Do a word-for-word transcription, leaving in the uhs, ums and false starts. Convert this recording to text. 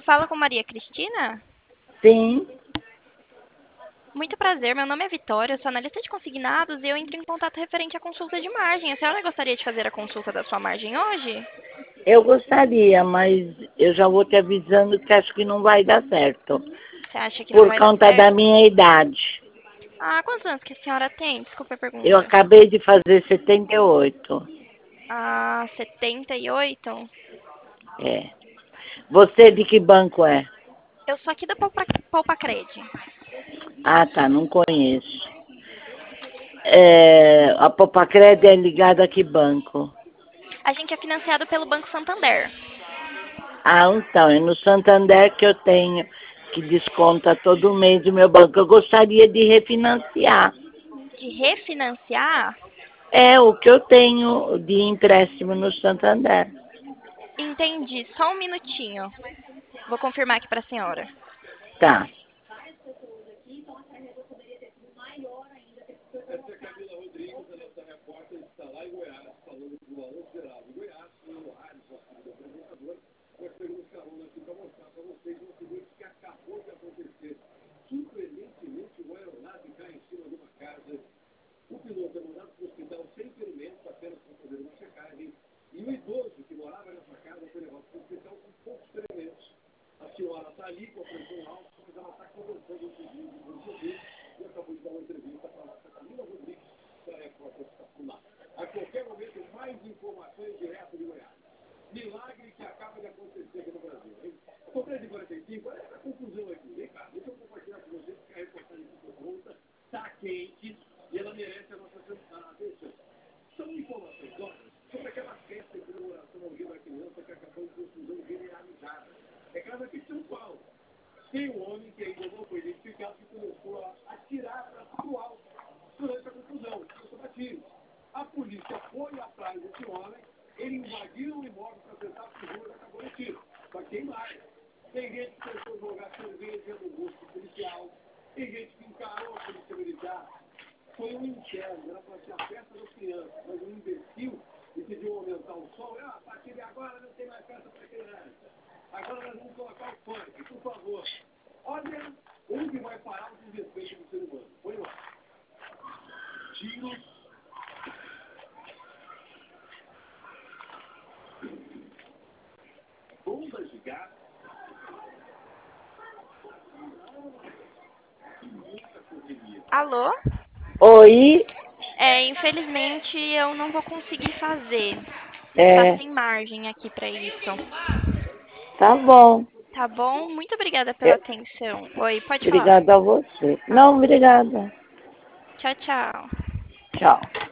Fala com Maria Cristina? Sim, Muito prazer, meu nome é Vitória, eu sou analista de consignados e eu entro em contato referente à consulta de margem. A senhora gostaria de fazer a consulta da sua margem hoje? eu gostaria, mas eu já vou te avisando que acho que não vai dar certo. Você acha que não Por vai dar conta da certo? minha idade. Ah, quantos anos que a senhora tem? Desculpa a Eu pergunta. acabei de fazer setenta e oito. Ah, setenta e oito? É. Você de que banco é? Eu sou aqui da Poupa, Poupa Cred. Ah, tá, não conheço. É, a Popacred é ligada a que banco? A gente é financiado pelo Banco Santander. Ah, então, é no Santander que eu tenho, que desconta todo mês do meu banco. Eu gostaria de refinanciar. De refinanciar? É o que eu tenho de empréstimo no Santander. Entendi, só um minutinho. Vou confirmar aqui para a senhora. Tá. Alô? Oi? É, infelizmente eu não vou conseguir fazer. Está É, sem margem aqui para isso. tá bom. Tá bom? Muito obrigada pela Eu- atenção. Oi, pode falar. obrigada a você. Ah, Não, obrigada. tchau, tchau. Tchau.